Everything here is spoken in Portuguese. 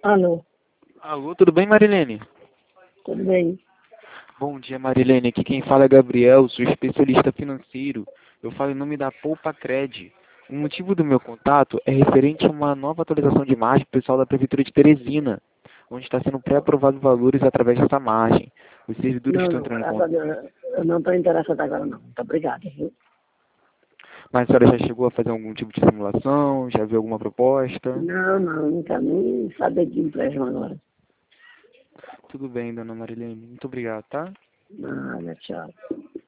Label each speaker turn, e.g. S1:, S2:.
S1: Alô,
S2: Alô, tudo bem, Marilene?
S1: tudo bem?
S2: Bom dia, Marilene. Aqui quem fala é Gabriel, sou especialista financeiro. Eu falo em nome da Poupa Cred. O motivo do meu contato é referente a uma nova atualização de margem pro pessoal da Prefeitura de Teresina, onde está sendo pré-aprovado valores através dessa margem. Os servidores
S1: Não,
S2: estão
S1: não,
S2: entrando em
S1: graças a
S2: contato.
S1: Deus, eu não estou interessado agora não. Muito obrigado, viu?
S2: Mas a senhora já chegou a fazer algum tipo de simulação? Já viu alguma proposta?
S1: Não, não, não quero nem saber de empréstimo agora.
S2: Tudo bem, dona Marilene. Muito obrigado, tá?
S1: Nada, tchau.